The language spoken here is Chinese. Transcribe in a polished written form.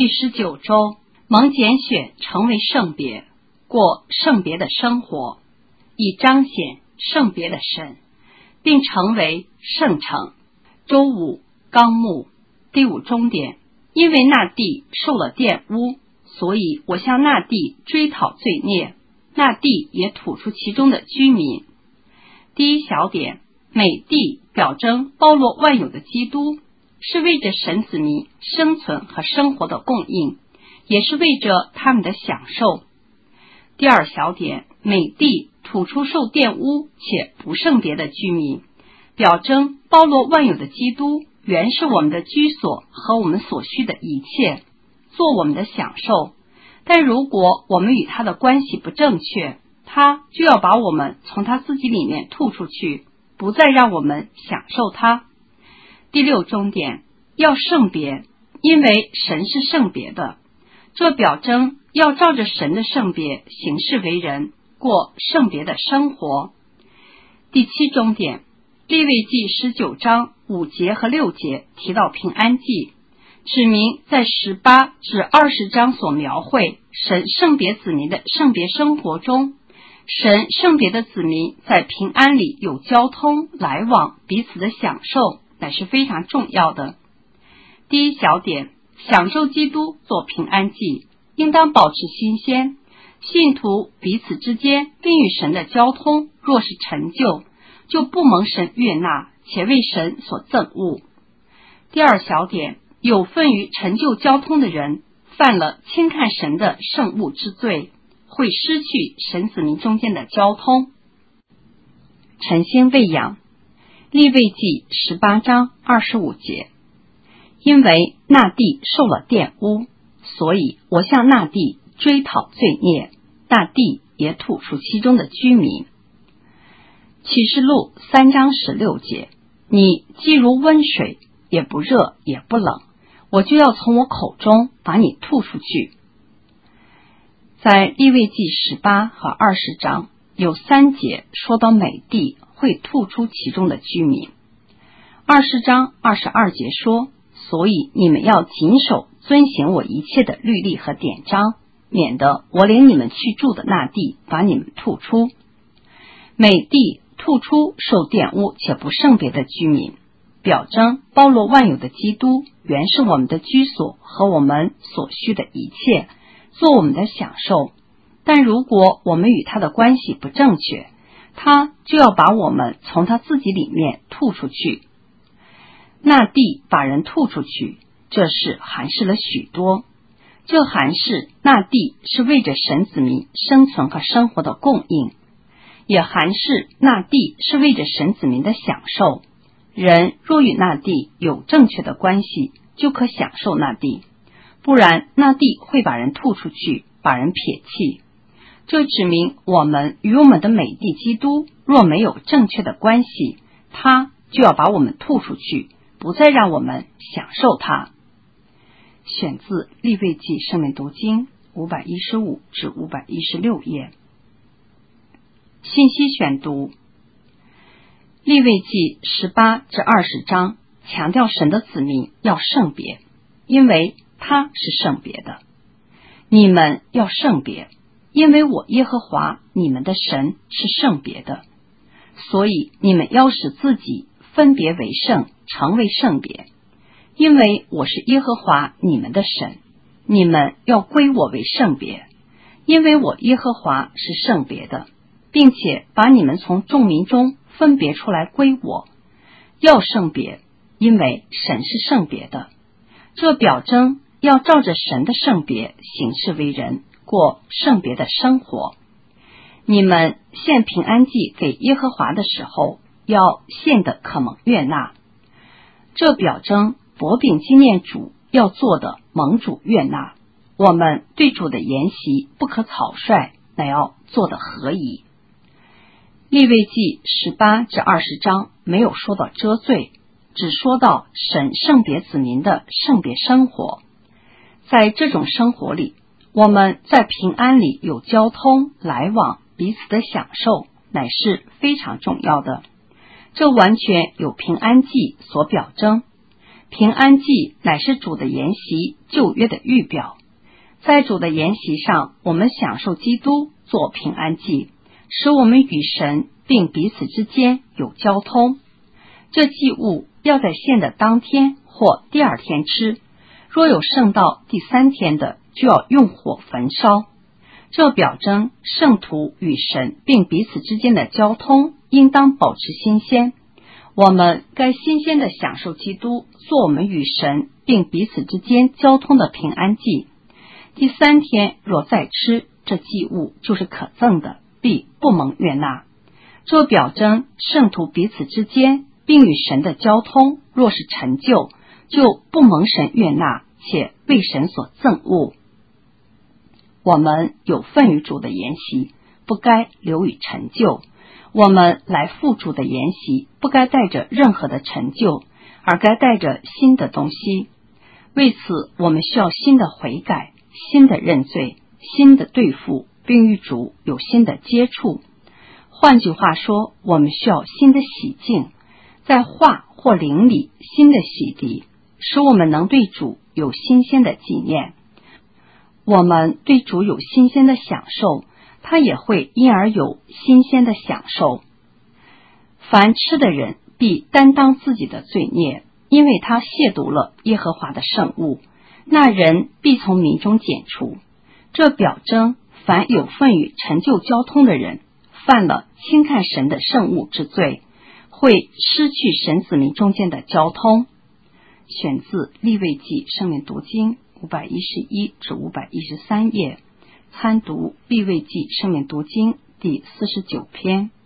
第19周，蒙拣选成为圣别，过圣别的生活，以彰显圣别的神，并成为圣城。周5纲目第5中点，因为那地受了玷污，所以我向那地追讨罪孽，那地也吐出其中的居民。第1小点，美地表征包罗万有的基督，是为着神子民生存和生活的供应，也是为着他们的享受。第2小点，美地吐出受玷污且不圣别的居民，表征包罗万有的基督原是我们的居所和我们所需的一切，做我们的享受。但如果我们与他的关系不正确，他就要把我们从他自己里面吐出去，不再让我们享受他。第6中点，要圣别，因为神是圣别的，这表征要照着神的圣别行事为人，过圣别的生活。第7中点，利未记19章5节和6节提到平安祭，指明在18至20章所描绘神圣别子民的圣别生活中，神圣别的子民在平安里有交通来往，彼此的享受乃是非常重要的。第1小点，享受基督做平安祭，应当保持新鲜。信徒彼此之间并与神的交通若是陈旧，就不蒙神悦纳，且为神所憎恶。第2小点，有份于陈旧交通的人犯了轻看神的圣物之罪，会失去神子民中间的交通。晨星喂养，利未记18章25节，因为那地受了玷污，所以我向那地追讨罪孽，那地也吐出其中的居民。启示录3章16节，你既如温水，也不热也不冷，我就要从我口中把你吐出去。在利未记18和20章有3节说到美地会吐出其中的居民。20章22节说，所以你们要谨守遵行我一切的律例和典章，免得我领你们去住的那地把你们吐出。美地吐出受玷污且不圣别的居民，表征包罗万有的基督原是我们的居所和我们所需的一切，做我们的享受。但如果我们与他的关系不正确，他就要把我们从他自己里面吐出去。那地把人吐出去，这事含示了许多。这含示那地是为着神子民生存和生活的供应，也含示那地是为着神子民的享受。人若与那地有正确的关系，就可享受那地，不然那地会把人吐出去，把人撇弃。这指明我们与我们的美地基督若没有正确的关系，他就要把我们吐出去，不再让我们享受它。选自利未记圣命读经515至516页。信息选读，利未记18至20章强调神的子民要圣别，因为他是圣别的。你们要圣别，因为我耶和华你们的神是圣别的，所以你们要使自己分别为圣，成为圣别，因为我是耶和华你们的神，你们要归我为圣别，因为我耶和华是圣别的，并且把你们从众民中分别出来归我。要圣别，因为神是圣别的，这表征要照着神的圣别行事为人，过圣别的生活。你们献平安祭给耶和华的时候，要献的可蒙悦纳，这表征薄饼纪念主要做的蒙主悦纳。我们对主的筵席不可草率，乃要做的合宜。利未记18至20章没有说到遮罪，只说到神圣别子民的圣别生活。在这种生活里，我们在平安里有交通来往，彼此的享受乃是非常重要的。这完全有平安祭所表征。 平安祭乃是主的筵席，旧约的预表。在主的筵席上，我们享受基督做平安祭，使我们与神并彼此之间有交通。这祭物要在献的当天或第二天吃，若有剩到第3天的，就要用火焚烧。这表征圣徒与神并彼此之间的交通应当保持新鲜。我们该新鲜的享受基督做我们与神并彼此之间交通的平安祭。第3天若再吃，这祭物就是可憎的，必不蒙悦纳。这表征圣徒彼此之间并与神的交通若是陈旧，就不蒙神悦纳，且为神所憎恶。我们有份于主的筵席，不该流于陈旧。我们来赴主的筵席，不该带着任何的陈旧，而该带着新的东西。为此，我们需要新的悔改，新的认罪，新的对付，并与主有新的接触。换句话说，我们需要新的洗净，在话或灵里新的洗涤，使我们能对主有新鲜的纪念。我们对主有新鲜的享受，他也会因而有新鲜的享受。凡吃的人必担当自己的罪孽，因为他亵渎了耶和华的圣物，那人必从民中剪除。这表征凡有份于陈旧交通的人，犯了轻看神的圣物之罪，会失去神子民中间的交通。选自利未记圣命读经511至513页，参读利未记圣命读经第49篇。